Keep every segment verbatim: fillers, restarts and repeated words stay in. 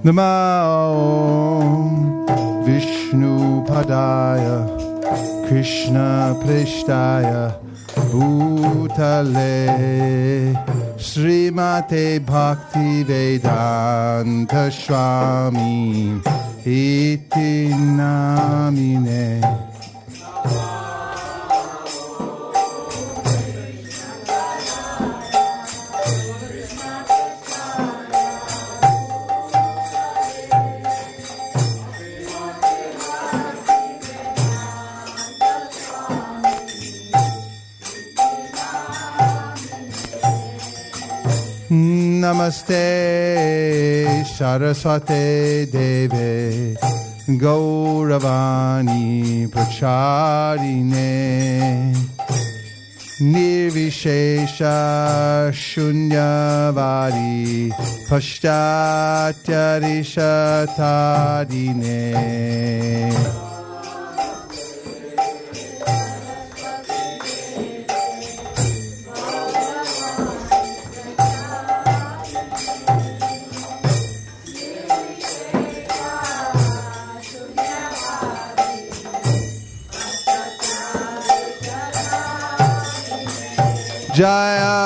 Namo Vishnu Padaya Krishna Prishtaya Bhutale Srimate Bhakti Vedanta Swami Iti Namine. Namaste Saraswate Deve Gauravani Pracharine Nirvishesha Shunyavadi Paschatyarishatadine. Jaya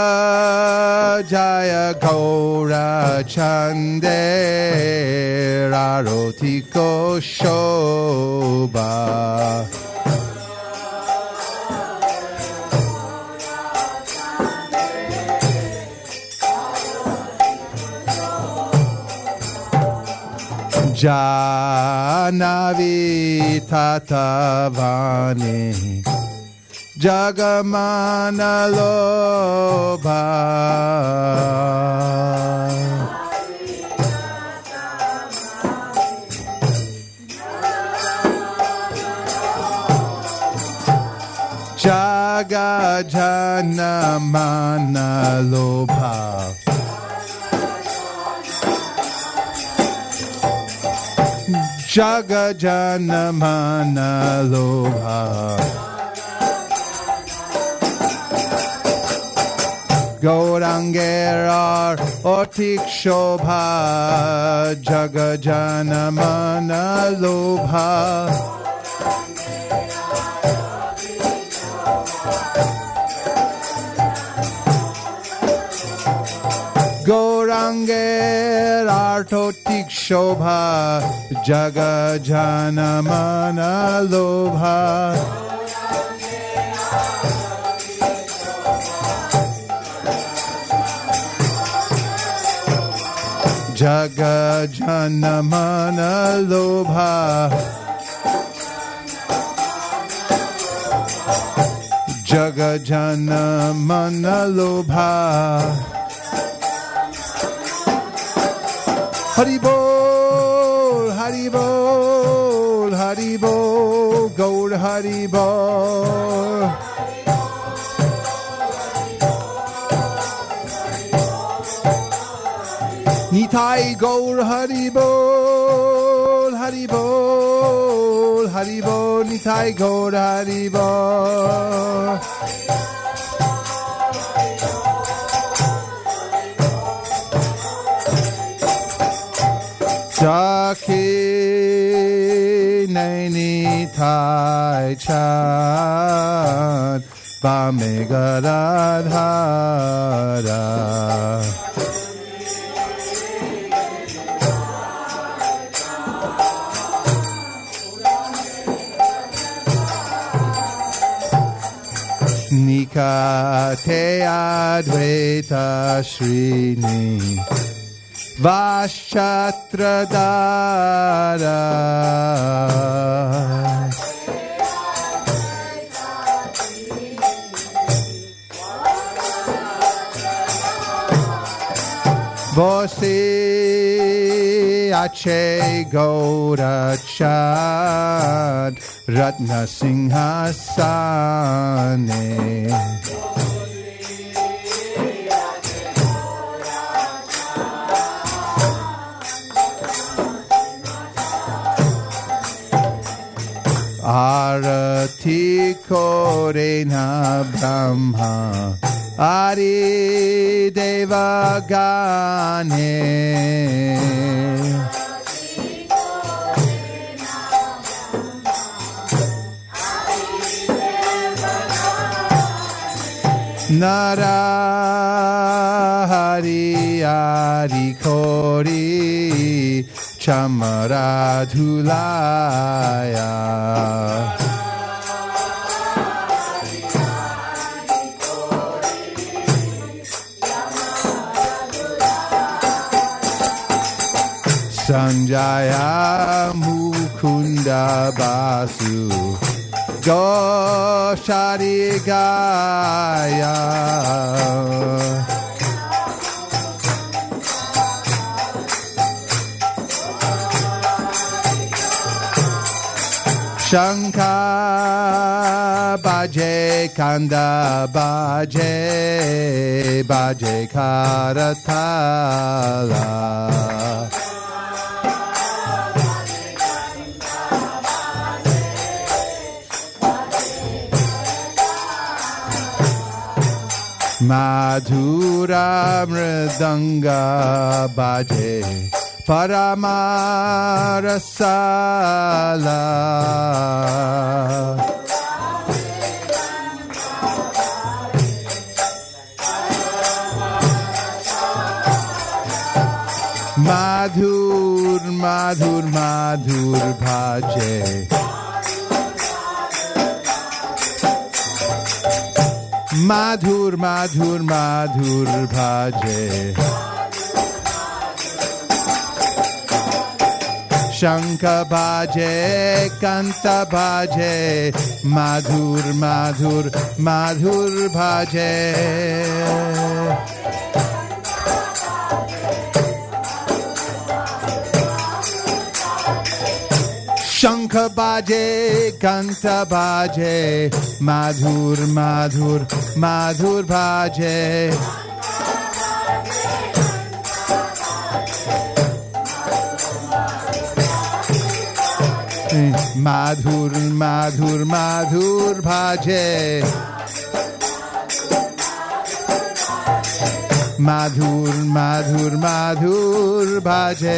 Jaya Gaura Chande Rarotiko Shobha. Janavi Tatavani Jagamana Lobha. Jagajana Mana Lobha. Jagajana Mana Lobha. Gaurangerar Otik Shobha Jagajana Mana Lobha. Gaurangerar Otik Shobha Jagajana Mana Lobha. Jagajana Mana Lobha. Jagajana Mana Lobha. Haribol, Haribol, Haribol, Gaur Haribol. Nitai Gaur Haribol, Haribol, Haribol, Nitai Gaur Haribol. Saki Naini Tai Chan Bamegaradhara. Nikate Advaita Srini Vaschatradara. Vosi Ache Gaurachan Ratna Singhasane. Arati Korena Brahma Adi Deva Gane Nara Hari Hari Kori Chamara Dhulaya Sanjaya Mukunda Basu Goshari Gaya Shankar Baje Kanda Baje Baje Karatala Madhura Mridanga Baje Paramarasala Madhur Madhur Madhur Bhaje Madhur, Madhur, Madhur Bhaje Shankha Bhaje, Kanta Bhaje Madhur, Madhur, Madhur Bhaje Shankha Bhaje, Kanta Bhaje Madhur, Madhur, Madhur Bhaje Madhur, Madhur, Madhur Bhaje Madhur, Madhur, Madhur Bhaje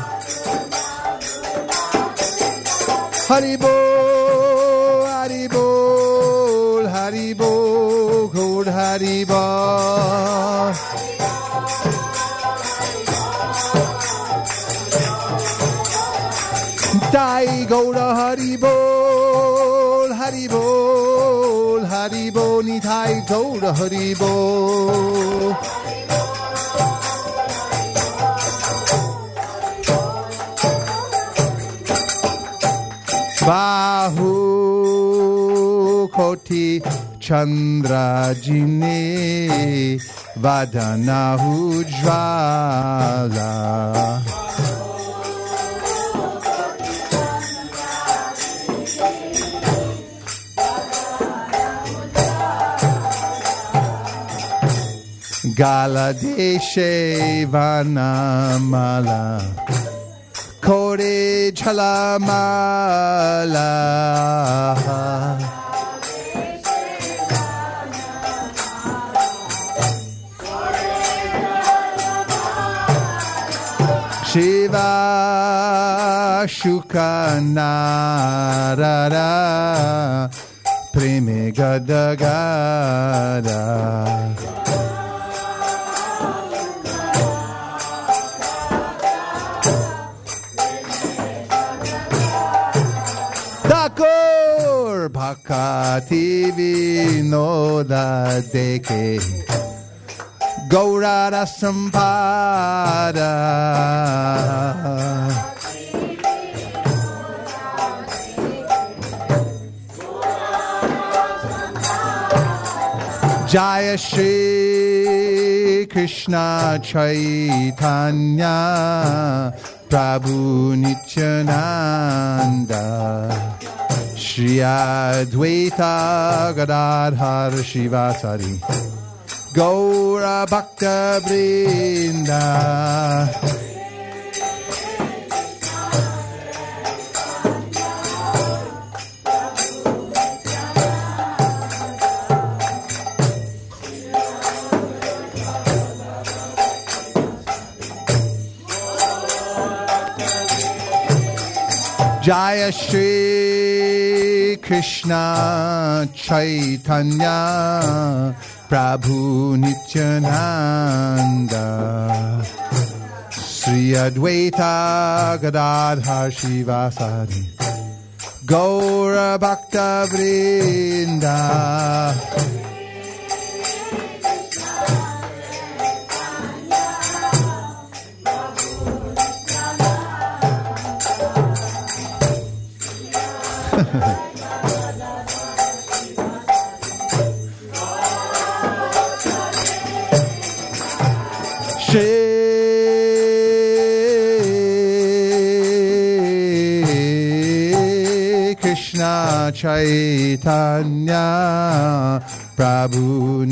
Haribol, Haribol, Haribol, Gaur Haribol. Dai Gaura Haribol, Haribol, Haribol, Nitai Gaura Haribol. Bahu Koti Chandra Jine Vadana Ujvala Gala Deshe Vanamala Kore Chalamala Shiva Shukanarara Preme Gadagada Bhakati Vinoda Deke Gaurara Sampada Jaya Shri Krishna Chaitanya Prabhu Nityananda Shri Advaita Gadadhar Shivasari Gaura Bhakta Vrinda Jaya Shri Krishna Chaitanya Prabhu Nityananda Sri Advaita Gadadhar Shivasari Gaura Bhakta Vrinda Shri Krishna Chaitanya Prabhu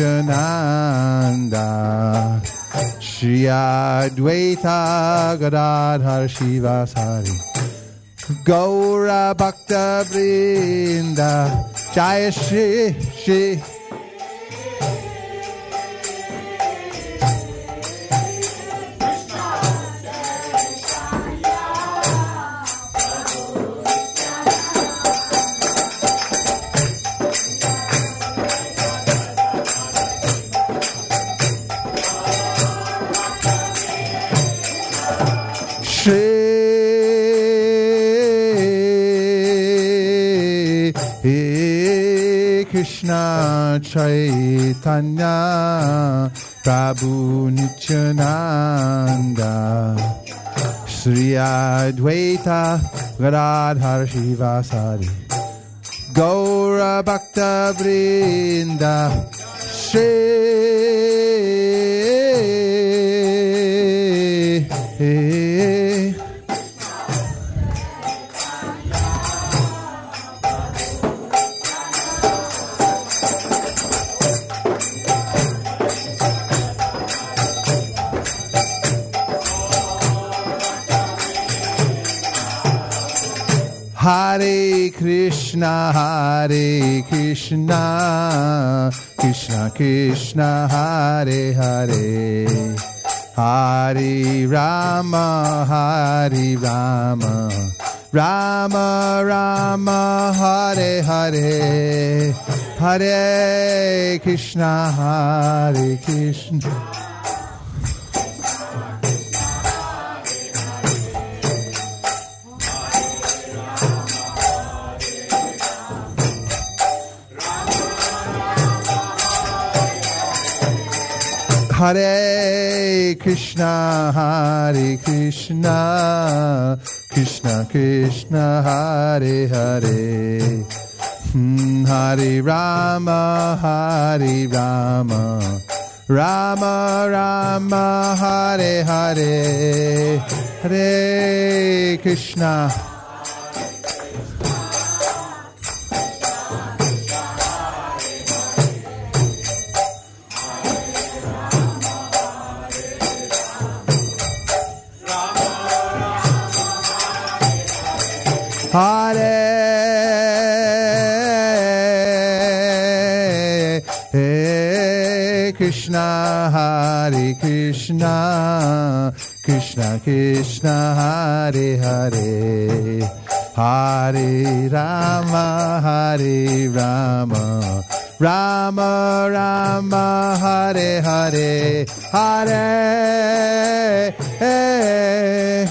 Nityananda Shri Advaita Gadadhar Shivasari Gaura Bhakta Vrinda Jaya Shri Shri Krishna Chaitanya Prabhu Nityananda Sri Advaita Gadadhar Shivasari Gaura Bhakta Vrinda Shri Hare Krishna, Hare Krishna, Krishna Krishna, Hare Hare, Hare Rama, Hare Rama, Rama Rama, Hare Hare, Hare Krishna, Hare Krishna. Hare Krishna, Hare Krishna, Krishna Krishna, Hare Hare, Hare Rama, Hare Rama, Rama Rama, Hare Hare, Hare Krishna. Hare Krishna, Hare Krishna, Krishna Krishna, Hare Hare, Hare Rama, Hare Rama, Rama Rama, Hare Hare, Hare Hare.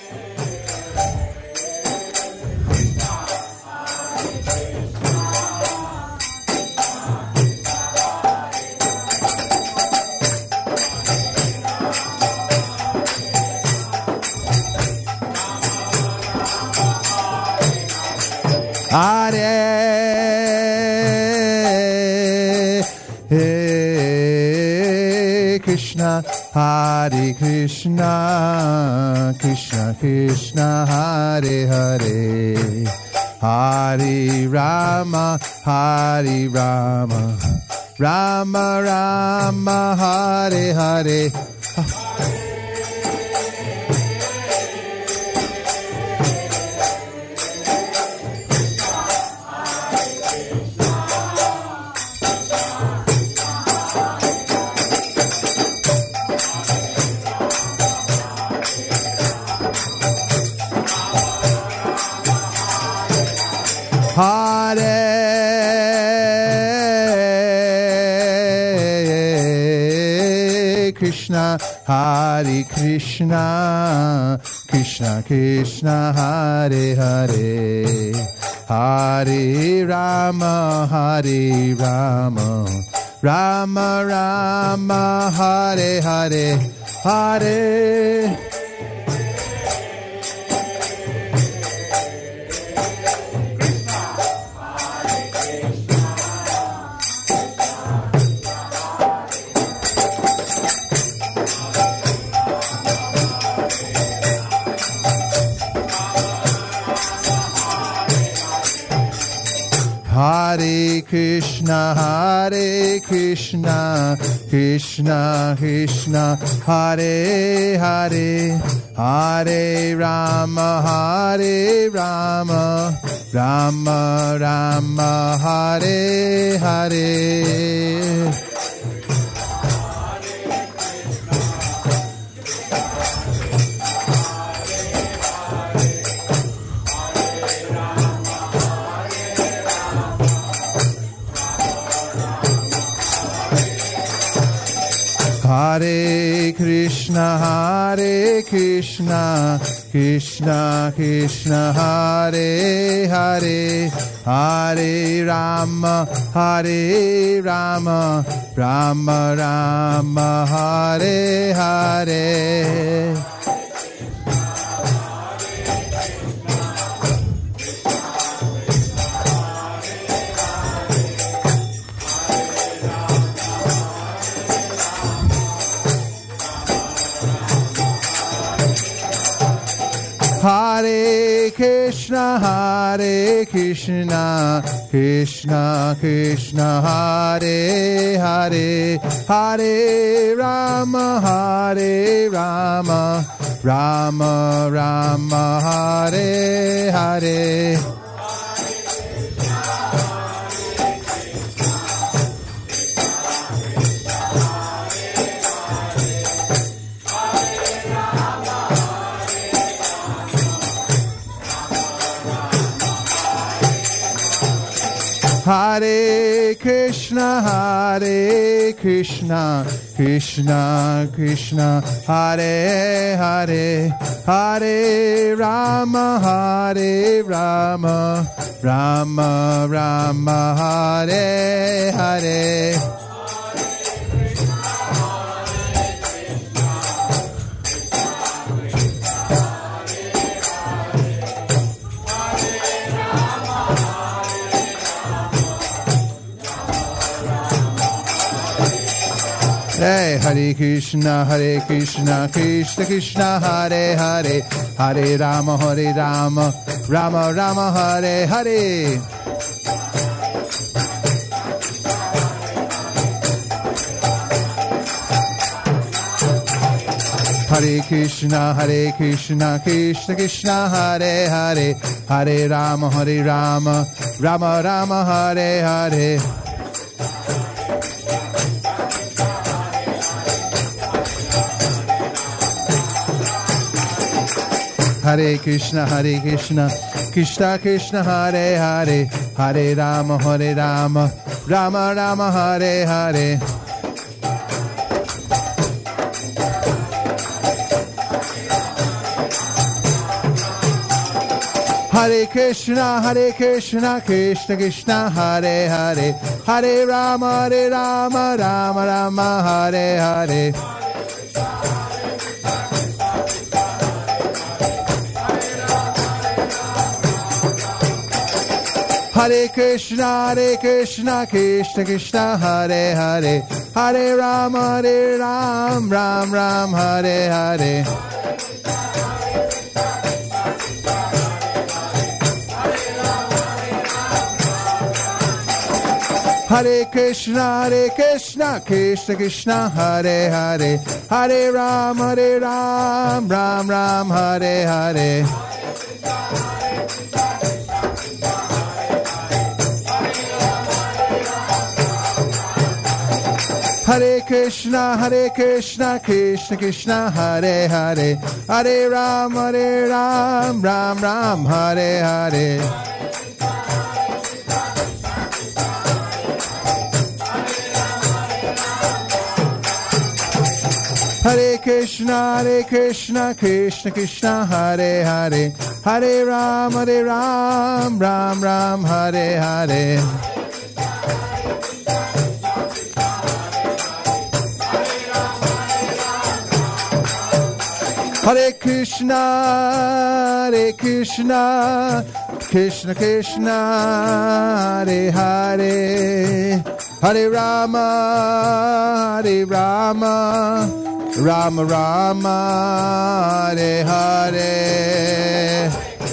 Hare Krishna, Hare Krishna, Krishna Krishna, Hare Hare, Hare Rama, Hare Rama, Rama Rama, Hare Hare. Krishna, Hare Krishna, Krishna Krishna, Hare Hare, Hare Rama, Hare Rama, Rama Rama, Hare Hare, Hare. Hare Krishna, Hare Krishna, Krishna Krishna, Hare Hare, Hare Rama, Hare Rama, Rama Rama, Hare Hare. Hare Krishna, Hare Krishna, Krishna Krishna, Hare Hare, Hare Rama, Hare Rama, Rama Rama, Hare Hare. Hare Krishna, Hare Krishna, Krishna Krishna, Hare Hare, Hare Rama, Hare Rama, Rama Rama, Hare Hare. Hare Krishna, Hare Krishna, Krishna Krishna, Hare Hare, Hare Rama, Hare Rama, Rama Rama, Hare Hare. Hey, Hare Krishna, Hare Krishna, Krishna Krishna, Hare Hare, Hare Rama, Hare Rama, Rama Rama, Hare Hare. Hare Krishna, Hare Krishna, Krishna Krishna, Hare Hare, Hare Rama, Hare Rama, Rama Rama, Hare Hare. Hare Krishna, Hare Krishna, Krishna Krishna, Hare Hare, Hare Rama, Hare Rama, Rama Rama, Hare Hare. Hare Krishna, Hare Krishna, Krishna Krishna, Hare Hare, Hare Rama, Hare Rama, Rama Rama, Hare Hare. Hare Krishna, Hare Krishna, Krishna Krishna, Hare Hare, Hare Rama, Hare Ram, Ram Ram, Hare Hare. Hare Krishna, Hare Krishna, Krishna Krishna, Hare Hare, Hare Rama, Hare Ram, Ram Ram, Hare Hare. Hare Krishna, Hare Krishna, Krishna Krishna, Hare Hare, Hare Ram, Hare Ram, Ram Ram, Hare Hare. Hare Krishna, Hare Krishna, Krishna Krishna, Hare Hare, Hare Ram, Hare Ram, Ram Ram, Hare Hare. Hare Krishna, Hare Krishna, Krishna Krishna, Hare Hare, Hare Rama, Hare Rama, Rama Rama, Hare Hare.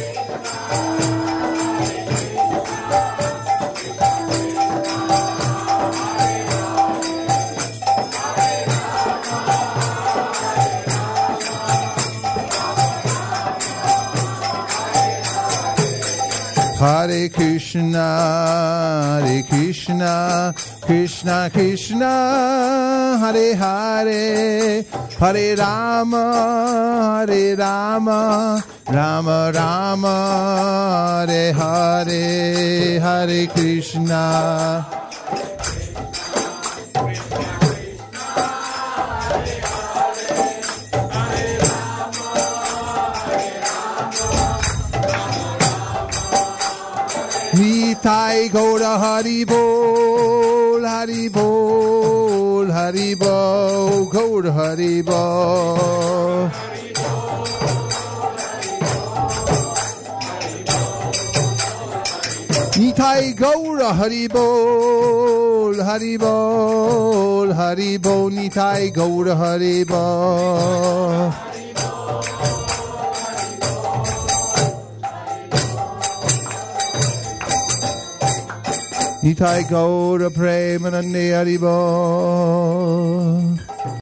Hare Krishna, Hare Krishna, Krishna Krishna, Hare Hare, Hare Rama, Hare Rama, Rama Rama, Hare Hare, Hare Krishna. Nitai Gaura Hari Bol, Hari Bol, Hari Bol, Gaura Hari Bol. Nitai Gaura Hari Bol, Hari Bol, Hari Bol, Nitai Gaura Hari Bol. Nitai Gaura Premanande Hari Bol.